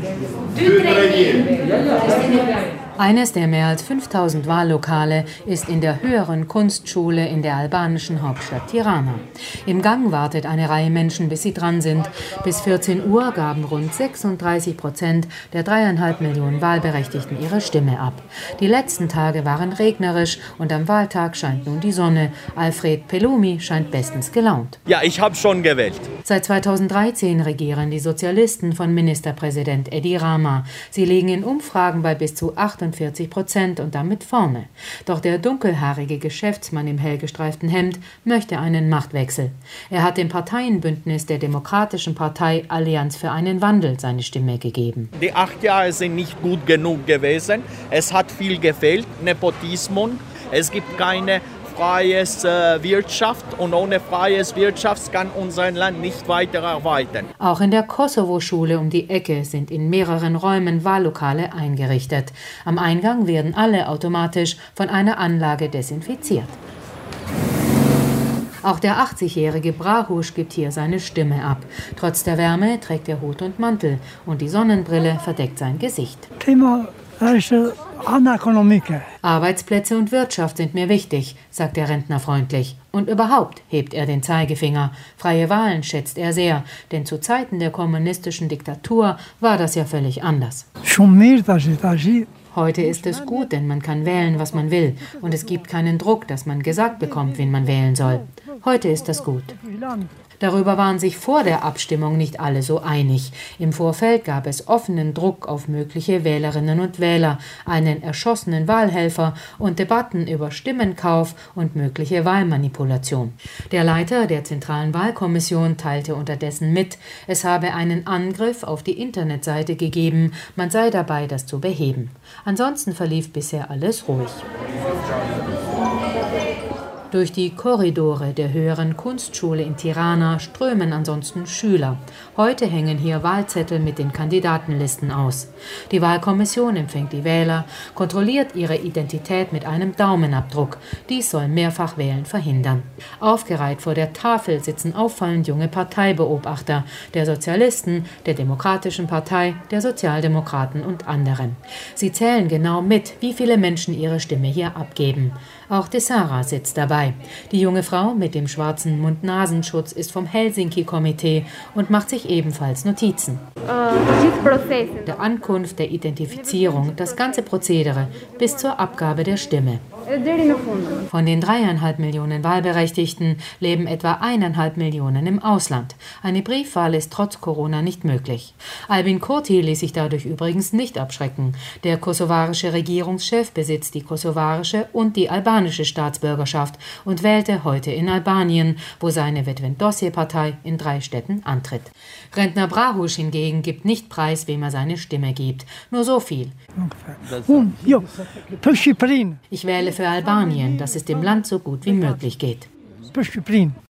Eines der mehr als 5000 Wahllokale ist in der höheren Kunstschule in der albanischen Hauptstadt Tirana. Im Gang wartet eine Reihe Menschen, bis sie dran sind. Bis 14 Uhr gaben rund 36% der 3,5 Millionen Wahlberechtigten ihre Stimme ab. Die letzten Tage waren regnerisch und am Wahltag scheint nun die Sonne. Alfred Pelumi scheint bestens gelaunt. Ja, ich habe schon gewählt. Seit 2013 regieren die Sozialisten von Ministerpräsident Edi Rama. Sie liegen in Umfragen bei bis zu 48% und damit vorne. Doch der dunkelhaarige Geschäftsmann im hellgestreiften Hemd möchte einen Machtwechsel. Er hat dem Parteienbündnis der Demokratischen Partei Allianz für einen Wandel seine Stimme gegeben. Die 8 Jahre sind nicht gut genug gewesen. Es hat viel gefehlt, Nepotismus. Es gibt keine freie Wirtschaft und ohne freies Wirtschaft kann unser Land nicht weiter erweitern. Auch in der Kosovo-Schule um die Ecke sind in mehreren Räumen Wahllokale eingerichtet. Am Eingang werden alle automatisch von einer Anlage desinfiziert. Auch der 80-jährige Brahusch gibt hier seine Stimme ab. Trotz der Wärme trägt er Hut und Mantel und die Sonnenbrille verdeckt sein Gesicht. Arbeitsplätze und Wirtschaft sind mir wichtig, sagt der Rentner freundlich. Und überhaupt hebt er den Zeigefinger. Freie Wahlen schätzt er sehr, denn zu Zeiten der kommunistischen Diktatur war das ja völlig anders. Heute ist es gut, denn man kann wählen, was man will. Und es gibt keinen Druck, dass man gesagt bekommt, wen man wählen soll. Heute ist das gut. Darüber waren sich vor der Abstimmung nicht alle so einig. Im Vorfeld gab es offenen Druck auf mögliche Wählerinnen und Wähler, einen erschossenen Wahlhelfer und Debatten über Stimmenkauf und mögliche Wahlmanipulation. Der Leiter der Zentralen Wahlkommission teilte unterdessen mit, es habe einen Angriff auf die Internetseite gegeben, man sei dabei, das zu beheben. Ansonsten verlief bisher alles ruhig. Durch die Korridore der höheren Kunstschule in Tirana strömen ansonsten Schüler. Heute hängen hier Wahlzettel mit den Kandidatenlisten aus. Die Wahlkommission empfängt die Wähler, kontrolliert ihre Identität mit einem Daumenabdruck. Dies soll Mehrfachwählen verhindern. Aufgereiht vor der Tafel sitzen auffallend junge Parteibeobachter, der Sozialisten, der Demokratischen Partei, der Sozialdemokraten und anderen. Sie zählen genau mit, wie viele Menschen ihre Stimme hier abgeben. Auch Desara sitzt dabei. Die junge Frau mit dem schwarzen Mund-Nasenschutz ist vom Helsinki-Komitee und macht sich ebenfalls Notizen. Der Ankunft, der Identifizierung, das ganze Prozedere bis zur Abgabe der Stimme. Von den 3,5 Millionen Wahlberechtigten leben etwa 1,5 Millionen im Ausland. Eine Briefwahl ist trotz Corona nicht möglich. Albin Kurti ließ sich dadurch übrigens nicht abschrecken. Der kosovarische Regierungschef besitzt die kosovarische und die albanische Staatsbürgerschaft und wählte heute in Albanien, wo seine Vetëvendosje-Partei in 3 Städten antritt. Rentner Brahusch hingegen gibt nicht preis, wem er seine Stimme gibt. Nur so viel. Ich wähle für Albanien, dass es dem Land so gut wie möglich geht.